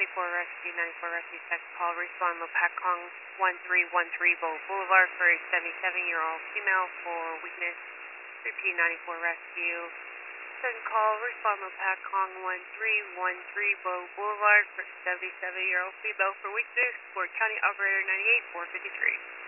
Rescue, 94 Rescue, text call, respond Lopatcong 1313 Bow Boulevard for a 77-year-old female for weakness. Repeat 94 Rescue. Second call, respond Lopatcong 1313 Bow Boulevard for 77-year-old female for weakness for County Operator 98 453.